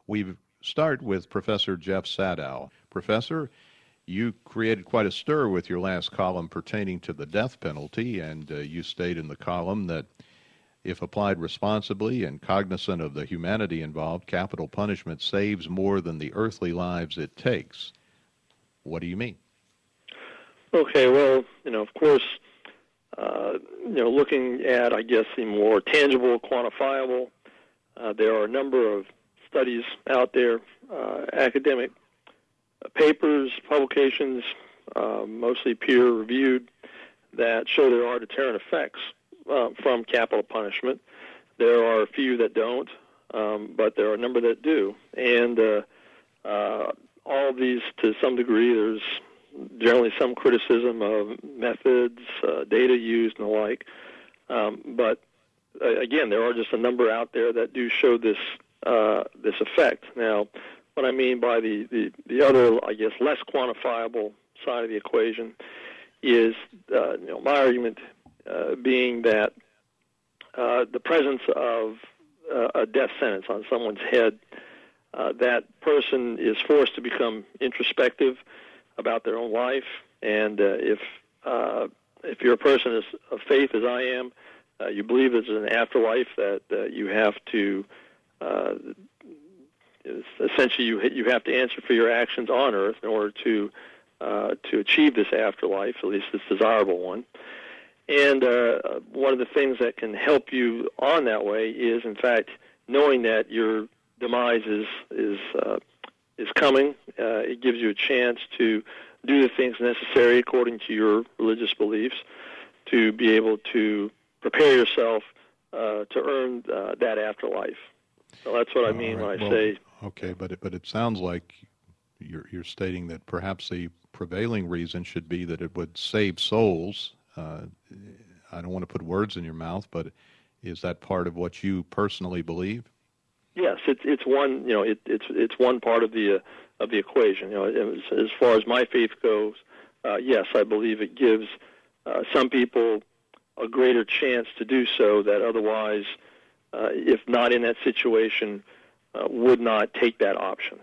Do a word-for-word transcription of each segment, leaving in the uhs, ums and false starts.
We start with Professor Jeff Sadow. Professor, you created quite a stir with your last column pertaining to the death penalty, and uh, you state in the column that if applied responsibly and cognizant of the humanity involved, capital punishment saves more than the earthly lives it takes. What do you mean? Okay, well, you know, of course, uh, you know, looking at, I guess, the more tangible, quantifiable, uh, there are a number of studies out there, uh, academic papers, publications, uh, mostly peer-reviewed, that show there are deterrent effects uh, from capital punishment. There are a few that don't, um, but there are a number that do. And uh, uh, all of these, to some degree, there's generally some criticism of methods, uh, data used, and the like. Um, but, uh, again, there are just a number out there that do show this uh, this effect. Now, what I mean by the, the, the other, I guess, less quantifiable side of the equation is, uh, you know, my argument uh, being that uh, the presence of uh, a death sentence on someone's head, uh, that person is forced to become introspective about their own life, and uh, if uh, if you're a person of faith, as I am, uh, you believe there's an afterlife, that uh, you have to uh, essentially you you have to answer for your actions on earth in order to uh, to achieve this afterlife, at least this desirable one. And uh, one of the things that can help you on that way is, in fact, knowing that your demise is is uh, is coming. Uh, it gives you a chance to do the things necessary according to your religious beliefs to be able to prepare yourself uh, to earn uh, that afterlife. So that's what I mean right. when I well, say. Okay, but it, but it sounds like you're you're stating that perhaps the prevailing reason should be that it would save souls. Uh, I don't want to put words in your mouth, but is that part of what you personally believe? Yes, it's it's one you know it, it's it's one part of the uh, of the equation. You know, as, as far as my faith goes, uh, yes, I believe it gives uh, some people a greater chance to do so that otherwise, uh, if not in that situation, uh, would not take that option.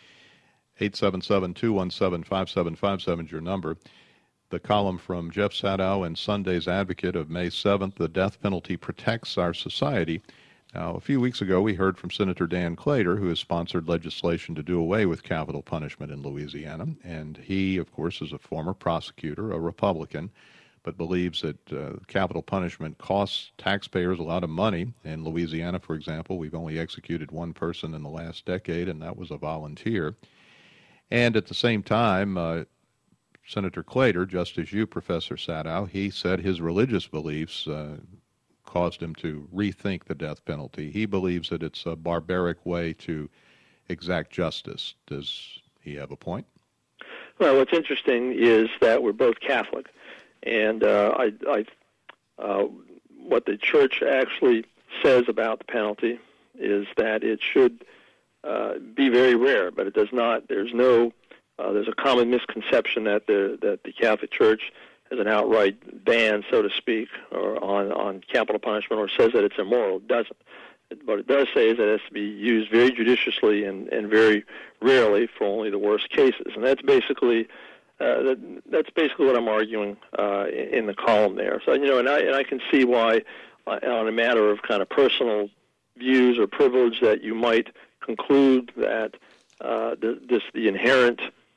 eight seven seven, two one seven, five seven five seven is your number. The column from Jeff Sadow in Sunday's Advocate of May seventh, The Death Penalty Protects Our Society. Now, a few weeks ago, we heard from Senator Dan Claytor, who has sponsored legislation to do away with capital punishment in Louisiana. And he, of course, is a former prosecutor, a Republican, but believes that uh, capital punishment costs taxpayers a lot of money. In Louisiana, for example, we've only executed one person in the last decade, and that was a volunteer. And at the same time, uh, Senator Claytor, just as you, Professor Sadow, he said his religious beliefs uh, caused him to rethink the death penalty. He believes that it's a barbaric way to exact justice. Does he have a point? Well, what's interesting is that we're both Catholic, and uh, I, I, uh, what the Church actually says about the penalty is that it should uh, be very rare, but it does not. There's no. Uh, there's a common misconception that the that the Catholic Church has an outright ban, so to speak, or on, on capital punishment, or says that it's immoral. It doesn't. What it does say is that it has to be used very judiciously and, and very rarely for only the worst cases. And that's basically uh, that, that's basically what I'm arguing uh, in, in the column there. So, you know, and I, and I can see why, uh, on a matter of kind of personal views or privilege, that you might conclude that uh, the, this the inherent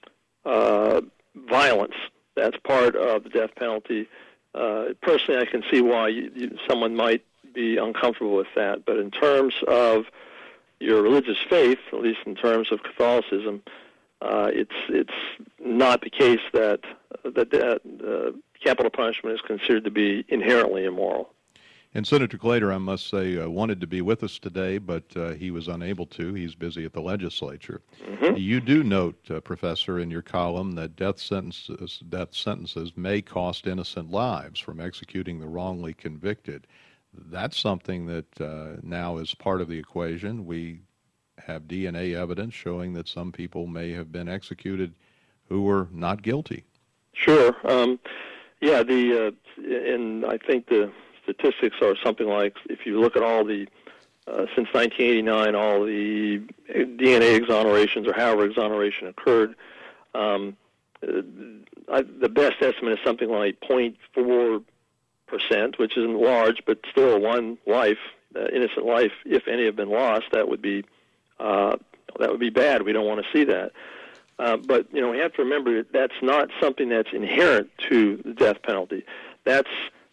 uh, violence that's part of the death penalty. Uh, personally, I can see why you, you, someone might be uncomfortable with that. But in terms of your religious faith, at least in terms of Catholicism, uh, it's it's not the case that that uh, capital punishment is considered to be inherently immoral. And Senator Claytor, I must say, uh, wanted to be with us today, but uh, he was unable to. He's busy at the legislature. Mm-hmm. You do note, uh, Professor, in your column that death sentences, death sentences may cost innocent lives from executing the wrongly convicted. That's something that uh, now is part of the equation. We have D N A evidence showing that some people may have been executed who were not guilty. Sure. Um, yeah, the uh, and I think the statistics are something like, if you look at all the, uh, since nineteen eighty-nine, all the D D N A exonerations or however exoneration occurred. Um, I, the best estimate is something like zero point four percent, which isn't large, but still one life, uh, innocent life, if any have been lost, that would be uh, that would be bad. We don't want to see that. Uh, but you know, we have to remember that that's not something that's inherent to the death penalty. That's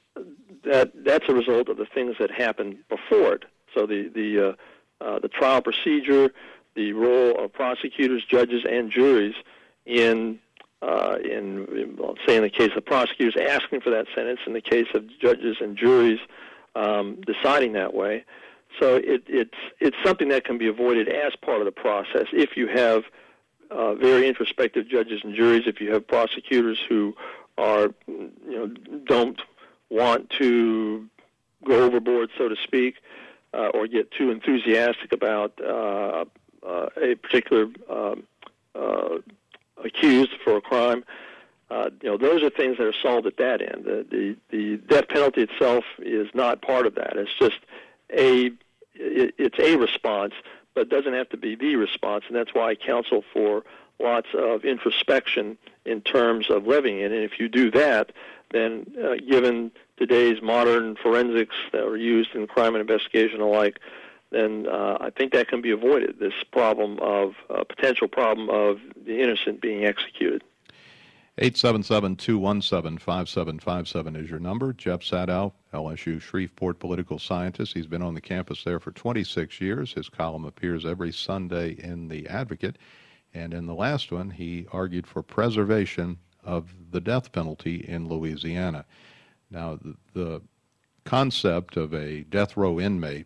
that that's a result of the things that happened before it. So the the uh, uh, the trial procedure, the role of prosecutors, judges, and juries in uh, in, in well, say in the case of prosecutors asking for that sentence, in the case of judges and juries um, deciding that way. So it, it's it's something that can be avoided as part of the process if you have uh, very introspective judges and juries, if you have prosecutors who are you know don't want to go overboard, so to speak, uh, or get too enthusiastic about uh, uh, a particular um, uh, accused for a crime. Uh, you know, those are things that are solved at that end. The, the the death penalty itself is not part of that. It's just a it, it's a response, but it doesn't have to be the response, and that's why I counsel for lots of introspection in terms of levying it. And if you do that, then uh, given today's modern forensics that are used in crime and investigation alike, then uh, I think that can be avoided, this problem of, uh, potential problem of the innocent being executed. eight seven seven, two one seven, five seven five seven is your number. Jeff Sadow, L S U Shreveport political scientist. He's been on the campus there for twenty-six years. His column appears every Sunday in The Advocate. And in the last one, he argued for preservation of the death penalty in Louisiana. Now, the, the concept of a death row inmate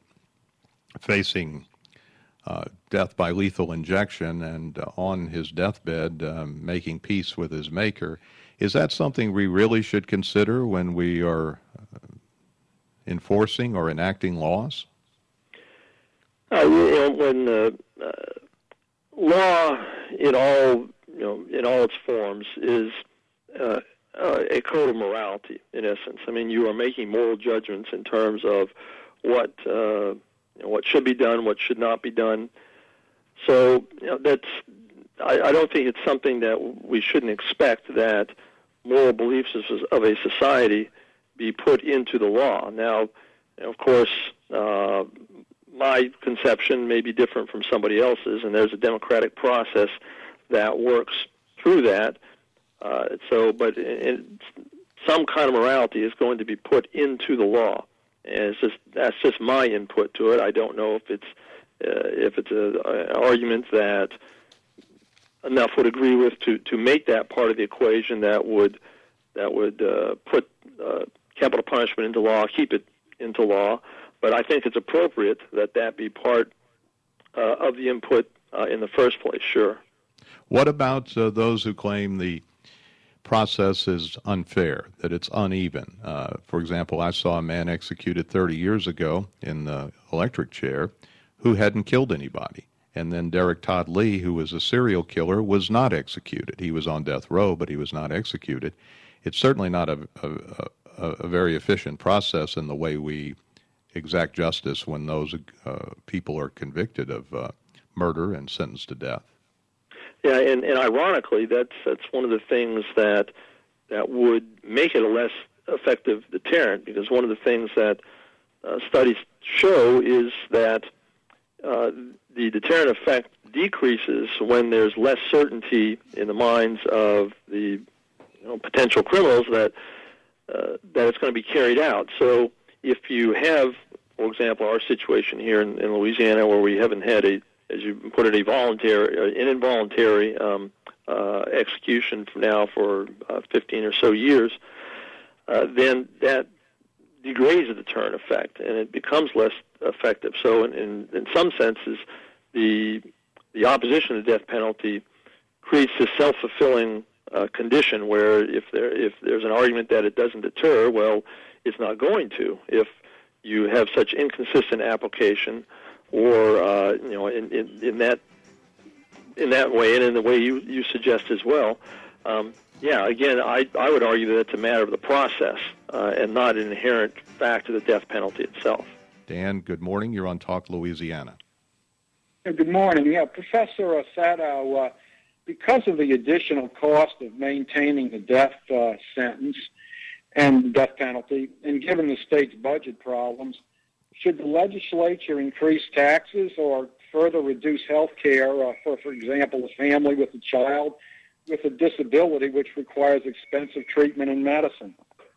facing uh, death by lethal injection and uh, on his deathbed um, making peace with his maker, is that something we really should consider when we are uh, enforcing or enacting laws? Uh, you know, when uh, uh, law in all you know in all its forms is uh, uh, a code of morality, in essence. I mean, you are making moral judgments in terms of what uh, you know, what should be done, what should not be done. So you know, that's I, I don't think it's something that we shouldn't expect that moral beliefs of a society be put into the law. Now, of course, uh, my conception may be different from somebody else's, and there's a democratic process that works through that. Uh, so, but in, some kind of morality is going to be put into the law, and it's just that's just my input to it. I don't know if it's uh, if it's a, an argument that enough would agree with to, to make that part of the equation that would that would uh, put uh, capital punishment into law, keep it into law. But I think it's appropriate that that be part uh, of the input uh, in the first place, sure. What about uh, those who claim the process is unfair, that it's uneven? Uh, for example, I saw a man executed thirty years ago in the electric chair who hadn't killed anybody. And then Derek Todd Lee, who was a serial killer, was not executed. He was on death row, but he was not executed. It's certainly not a, a, a, a very efficient process in the way we exact justice when those uh, people are convicted of uh, murder and sentenced to death. Yeah, and, and ironically, that's that's one of the things that that would make it a less effective deterrent, because one of the things that uh, studies show is that uh, the deterrent effect decreases when there's less certainty in the minds of the you know, potential criminals that uh, that it's going to be carried out. So if you have, for example, our situation here in, in Louisiana, where we haven't had a, as you put it, a voluntary, uh, an involuntary um, uh, execution for now for uh, fifteen or so years, uh, then that degrades the deterrent effect, and it becomes less effective. So in, in, in some senses, the the opposition to the death penalty creates this self-fulfilling uh, condition where if there if there's an argument that it doesn't deter, well, it's not going to. If you have such inconsistent application, or uh, you know, in, in, in that in that way, and in the way you, you suggest as well, um, yeah. Again, I I would argue that it's a matter of the process uh, and not an inherent fact of the death penalty itself. Dan, good morning. You're on Talk Louisiana. Good morning. Yeah, Professor Sadow, uh, because of the additional cost of maintaining the death uh, sentence and the death penalty, and given the state's budget problems, should the legislature increase taxes or further reduce health care uh, for, for example, a family with a child with a disability which requires expensive treatment and medicine?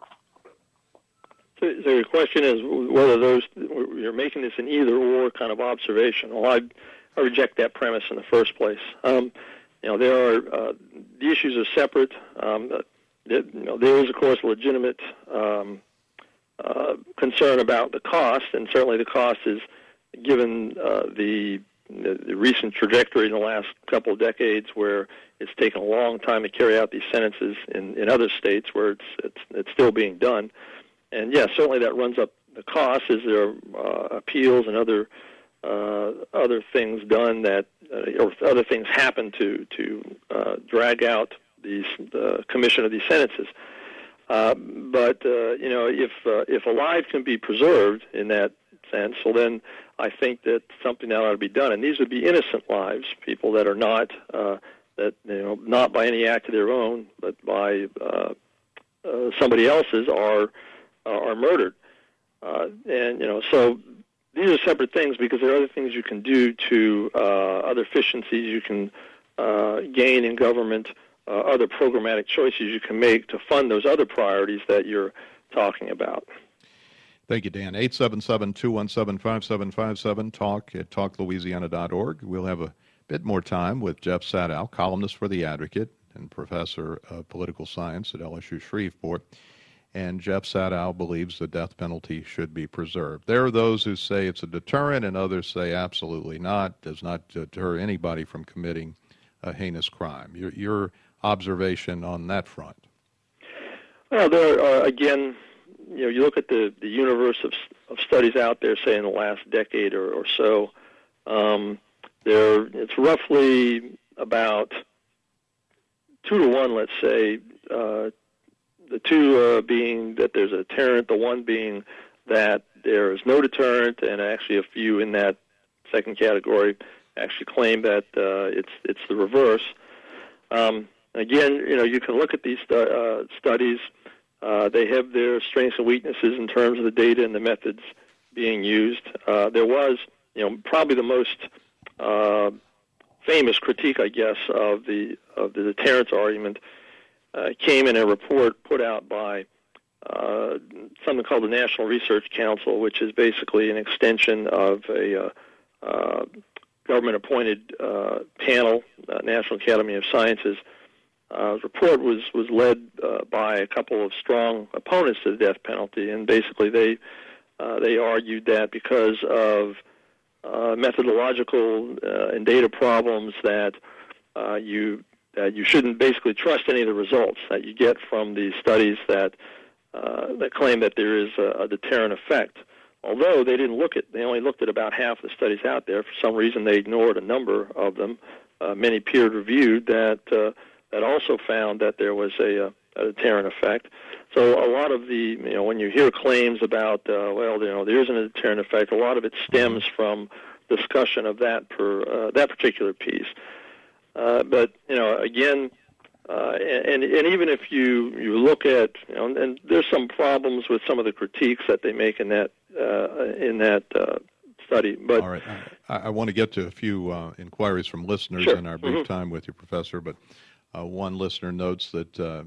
So, so your question is whether those, you're making this an either-or kind of observation. Well, I, I reject that premise in the first place. Um, you know, there are, uh, the issues are separate. Um, you know, there is, of course, legitimate um, uh, concern about the cost, and certainly the cost is, given uh, the, the, the recent trajectory in the last couple of decades where it's taken a long time to carry out these sentences in, in other states where it's, it's, it's still being done. And yes, certainly that runs up the cost as there are uh, appeals and other uh, other things done that, uh, or other things happen to to uh, drag out these the commission of these sentences. Uh, but uh, you know, if uh, if a life can be preserved in that sense, well then I think that something that ought to be done. And these would be innocent lives, people that are not uh, that you know not by any act of their own, but by uh, uh, somebody else's are. are murdered. Uh, and, you know, so these are separate things because there are other things you can do to, uh, other efficiencies you can uh, gain in government, uh, other programmatic choices you can make to fund those other priorities that you're talking about. Thank you, Dan. eight seven seven, two one seven, five seven five seven, talk at talk louisiana dot org. We'll have a bit more time with Jeff Sadow, columnist for The Advocate and professor of political science at L S U Shreveport. And Jeff Sadow believes the death penalty should be preserved. There are those who say it's a deterrent, and others say absolutely not, does not deter anybody from committing a heinous crime. Your, your observation on that front? Well, there are, again, you know, you look at the, the universe of, of studies out there, say in the last decade or, or so, um, there it's roughly about two to one, let's say, uh, the two uh, being that there's a deterrent, the one being that there is no deterrent, and actually a few in that second category actually claim that uh, it's it's the reverse. Um, again, you know, you can look at these stu- uh, studies. Uh, they have their strengths and weaknesses in terms of the data and the methods being used. Uh, there was, you know, probably the most uh, famous critique, I guess, of the of the deterrence argument. Uh, came in a report put out by uh, something called the National Research Council, which is basically an extension of a uh, uh, government-appointed uh, panel, uh, National Academy of Sciences. Uh, the report was, was led uh, by a couple of strong opponents to the death penalty, and basically they uh, they argued that because of uh, methodological uh, and data problems that uh, you that you shouldn't basically trust any of the results that you get from these studies that uh, that claim that there is a, a deterrent effect. Although they didn't look at, they only looked at about half the studies out there. For some reason, they ignored a number of them, uh, many peer-reviewed, that uh, that also found that there was a, a, a deterrent effect. So a lot of the, you know, when you hear claims about, uh, well, you know, there isn't a deterrent effect, a lot of it stems from discussion of that per uh, that particular piece. Uh, but, you know, again, uh, and, and even if you, you look at, you know, and there's some problems with some of the critiques that they make in that uh, in that uh, study. But all right, I, I want to get to a few uh, inquiries from listeners sure. in our brief mm-hmm. time with you, Professor. But uh, one listener notes that uh,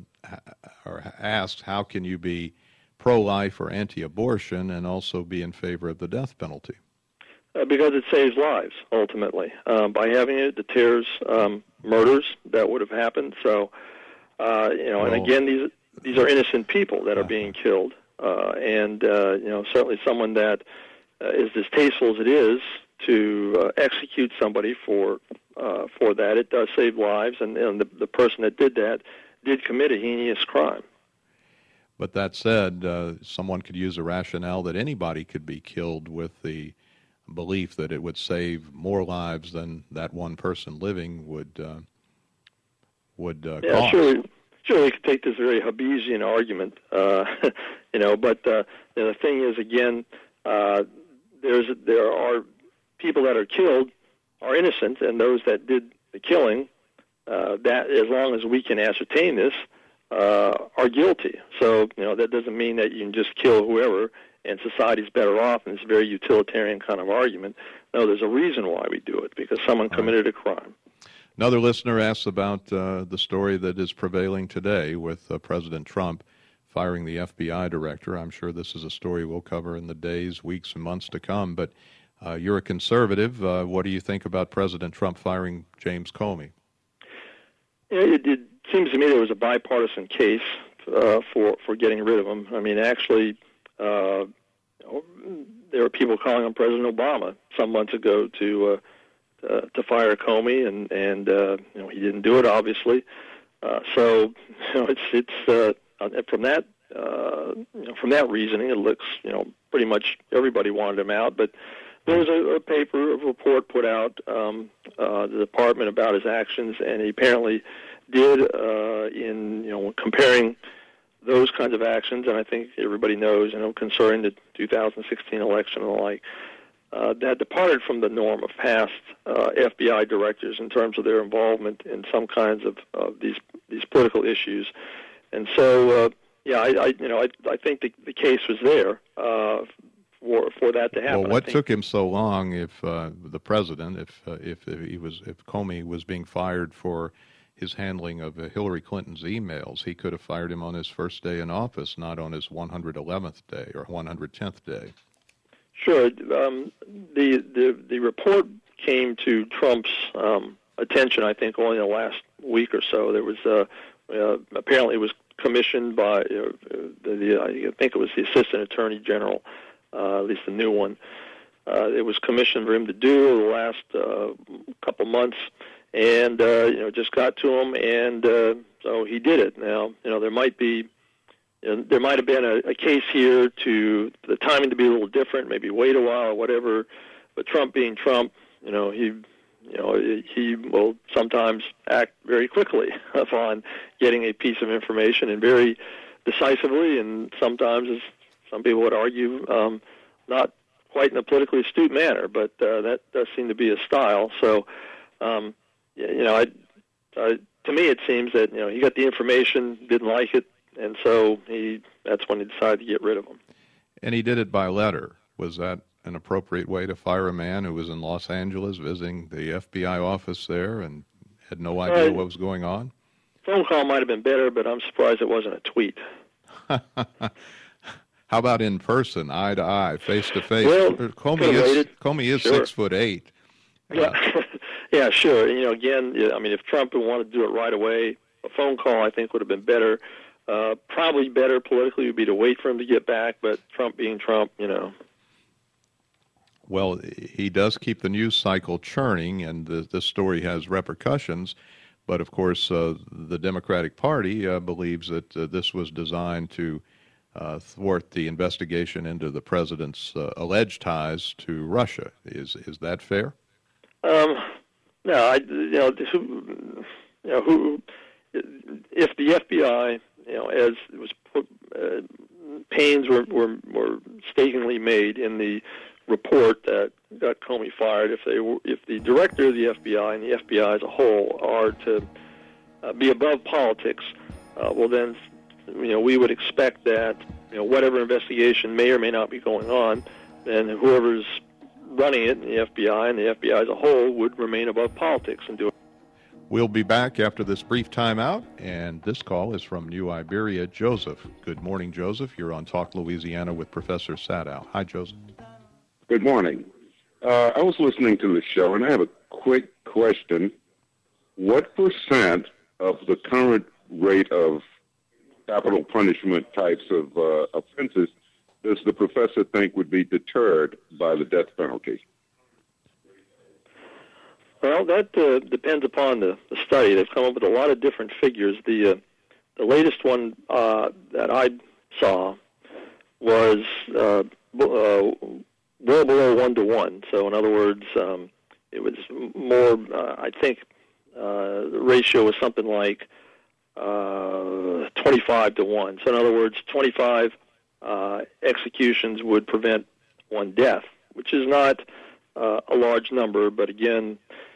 or asks, how can you be pro-life or anti-abortion and also be in favor of the death penalty? Uh, because it saves lives, ultimately. Um, by having it, it deters um, murders that would have happened. So, uh, you know, well, and again, these these are innocent people that are being killed. Uh, and, uh, you know, certainly someone that uh, is distasteful as it is to uh, execute somebody for uh, for that, it does save lives. And, and the, the person that did that did commit a heinous crime. But that said, uh, someone could use a rationale that anybody could be killed with the belief that it would save more lives than that one person living would uh, would uh, yeah, cost. Surely, surely you could take this very Hobbesian argument, uh, you know. But uh, the thing is, again, uh, there's there are people that are killed are innocent, and those that did the killing, uh, that as long as we can ascertain this, uh, are guilty. So, you know, that doesn't mean that you can just kill whoever and society's better off, and it's a very utilitarian kind of argument. No, there's a reason why we do it, because someone committed a crime. Another listener asks about uh, the story that is prevailing today with uh, President Trump firing the F B I director. I'm sure this is a story we'll cover in the days, weeks, and months to come, but uh, you're a conservative. Uh, what do you think about President Trump firing James Comey? It, it seems to me there was a bipartisan case uh, for, for getting rid of him. I mean, actually, uh, there were people calling on President Obama some months ago to uh, uh, to fire Comey, and and uh, you know, he didn't do it, obviously. Uh, so you know, it's it's uh, from that uh, you know, from that reasoning, it looks, you know, pretty much everybody wanted him out. But there was a, a paper, a report put out, um, uh, the department, about his actions, and he apparently did uh, in, you know, comparing those kinds of actions, and I think everybody knows, you know, concerning the two thousand sixteen election and the like, uh, that departed from the norm of past uh, F B I directors in terms of their involvement in some kinds of uh, these these political issues. And so, uh, yeah, I, I you know I I think the the case was there uh, for for that to happen. Well, what took him so long? If uh, the president, if uh, if if he was if Comey was being fired for his handling of uh, Hillary Clinton's emails, he could have fired him on his first day in office, not on his one hundred eleventh day or one hundred tenth day. Sure. Um, the, the the report came to Trump's um, attention, I think, only in the last week or so. There was uh, uh, apparently it was commissioned by uh, the, the I think it was the Assistant Attorney General, uh, at least the new one. Uh, it was commissioned for him to do over the last uh, couple months. And, uh, you know, just got to him, and uh, so he did it. Now, you know, there might be, you know, there might have been a, a case here to the timing to be a little different, maybe wait a while or whatever, but Trump being Trump, you know, he, you know, he will sometimes act very quickly upon getting a piece of information, and very decisively, and sometimes, as some people would argue, um, not quite in a politically astute manner, but uh, that does seem to be his style. So, um, you know, I, I, to me, it seems that, you know, he got the information, didn't like it, and so he that's when he decided to get rid of him. And he did it by letter. Was that an appropriate way to fire a man who was in Los Angeles visiting the F B I office there and had no idea uh, what was going on? Phone call might have been better, but I'm surprised it wasn't a tweet. How about in person, eye to eye, face to face? Well, Comey is Comey is sure. six foot eight. Yeah. Yeah, sure. You know, again, I mean, if Trump wanted to do it right away, a phone call, I think, would have been better. Uh, probably better politically would be to wait for him to get back, but Trump being Trump, you know. Well, he does keep the news cycle churning, and the, this story has repercussions. But, of course, uh, the Democratic Party uh, believes that uh, this was designed to uh, thwart the investigation into the president's uh, alleged ties to Russia. Is is that fair? Um. No, I, you know, who, you know, who, if the F B I, you know, as it was put, uh, pains were, were were mistakenly made in the report that got Comey fired, if they were, if the director of the F B I and the F B I as a whole are to uh, be above politics, uh, well then, you know, we would expect that, you know, whatever investigation may or may not be going on, then whoever's running it in the F B I and the F B I as a whole would remain above politics and do it. We'll be back after this brief timeout, and this call is from New Iberia. Joseph. Good morning, Joseph. You're on Talk Louisiana with Professor Sadow. Hi, Joseph. Good morning. Uh, I was listening to the show, and I have a quick question. What percent of the current rate of capital punishment types of uh, offenses does the professor think would be deterred by the death penalty? Well, that uh, depends upon the, the study. They've come up with a lot of different figures. The uh, the latest one uh, that I saw was uh, b- uh, well below one to one. So, in other words, um, it was more. Uh, I think uh, the ratio was something like uh, twenty-five to one. So, in other words, twenty-five uh, executions would prevent one death, which is not uh, a large number, but again,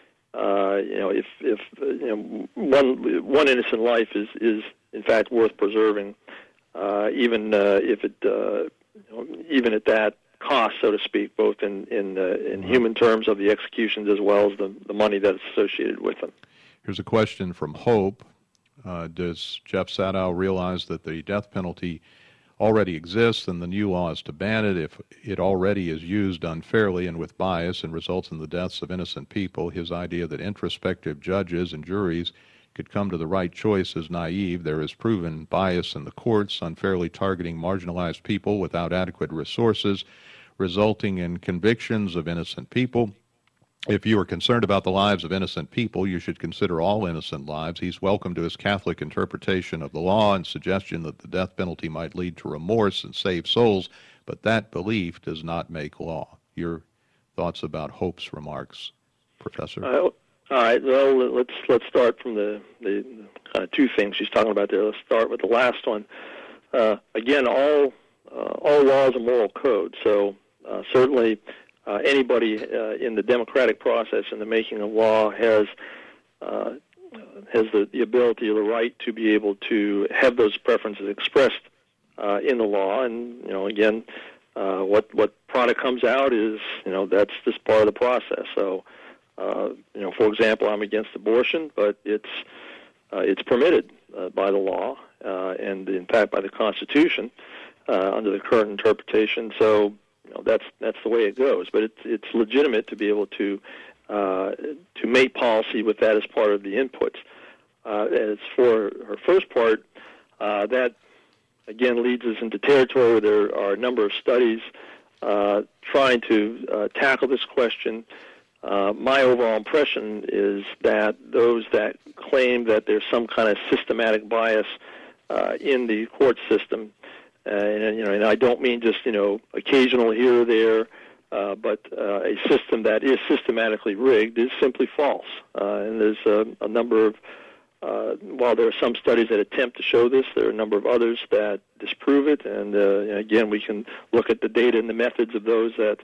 uh, you know, if if you know, one one innocent life is is in fact worth preserving, uh, even uh, if it uh, you know, even at that cost, so to speak, both in in uh, in human terms of the executions as well as the the money that's associated with them. Here's a question from Hope. Uh, does Jeff Sadow realize that the death penalty already exists and the new law is to ban it if it already is used unfairly and with bias and results in the deaths of innocent people? His idea that introspective judges and juries could come to the right choice is naive. There is proven bias in the courts, unfairly targeting marginalized people without adequate resources, resulting in convictions of innocent people. If you are concerned about the lives of innocent people, you should consider all innocent lives. He's welcome to his Catholic interpretation of the law and suggestion that the death penalty might lead to remorse and save souls, but that belief does not make law. Your thoughts about Hope's remarks, Professor? Uh, all right. Well, let's let's start from the the kind of two things she's talking about there. Let's start with the last one. Uh, again, all uh, all laws are moral code, so uh, certainly. Uh, anybody uh, in the democratic process in the making of law has uh, has the, the ability or the right to be able to have those preferences expressed uh, in the law. And you know, again, uh, what what product comes out is you know that's just part of the process. So, uh, you know, for example, I'm against abortion, but it's uh, it's permitted uh, by the law uh, and in fact by the Constitution uh, under the current interpretation. So. You know, that's that's the way it goes, but it's it's legitimate to be able to uh, to make policy with that as part of the inputs. Uh, as for her first part, uh, that again leads us into territory where there are a number of studies uh, trying to uh, tackle this question. Uh, my overall impression is that those that claim that there's some kind of systematic bias uh, in the court system. Uh, and you know, and I don't mean just you know occasional here or there, uh, but uh, a system that is systematically rigged is simply false. Uh, and there's a, a number of, uh, while there are some studies that attempt to show this, there are a number of others that disprove it. And uh, you know, again, we can look at the data and the methods of those that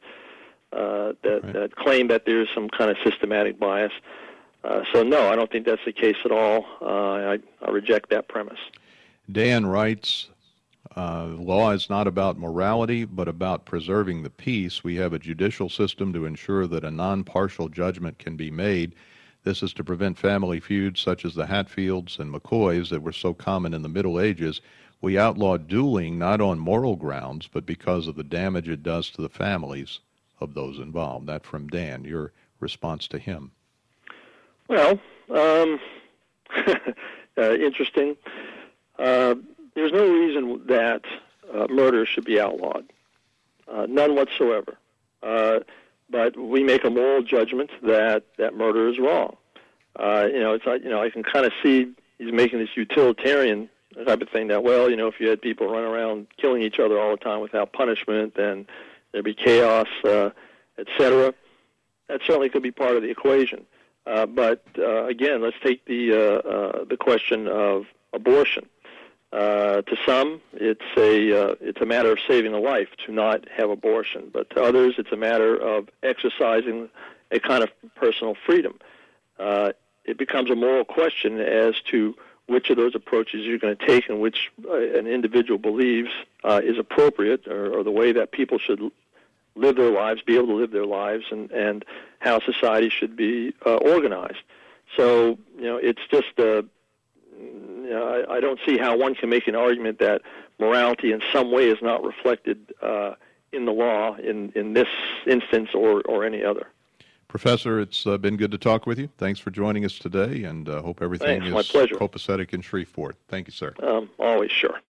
uh, that, right. that claim that there is some kind of systematic bias. Uh, so no, I don't think that's the case at all. Uh, I, I reject that premise. Dan writes. Uh, law is not about morality, but about preserving the peace. We have a judicial system to ensure that a non-partial judgment can be made. This is to prevent family feuds such as the Hatfields and McCoys that were so common in the Middle Ages. We outlaw dueling not on moral grounds, but because of the damage it does to the families of those involved. That from Dan. Your response to him? Well, um, uh, interesting. Uh, There's no reason that uh, murder should be outlawed, uh, none whatsoever. Uh, but we make a moral judgment that, that murder is wrong. Uh, you know, it's like, you know, I can kind of see he's making this utilitarian type of thing that, well, you know, if you had people run around killing each other all the time without punishment, then there'd be chaos, uh, et cetera. That certainly could be part of the equation. Uh, but uh, again, let's take the uh, uh, the question of abortion. Uh, to some, it's a uh, it's a matter of saving a life to not have abortion, but to others, it's a matter of exercising a kind of personal freedom. Uh, it becomes a moral question as to which of those approaches you're going to take and which uh, an individual believes uh, is appropriate, or, or the way that people should live their lives, be able to live their lives, and, and how society should be uh, organized. So, you know, it's just a You know, I, I don't see how one can make an argument that morality in some way is not reflected uh, in the law in, in this instance or, or any other. Professor, it's uh, been good to talk with you. Thanks for joining us today, and uh, hope everything Thanks, is my pleasure. copacetic in Shreveport. Thank you, sir. Um, always, sure.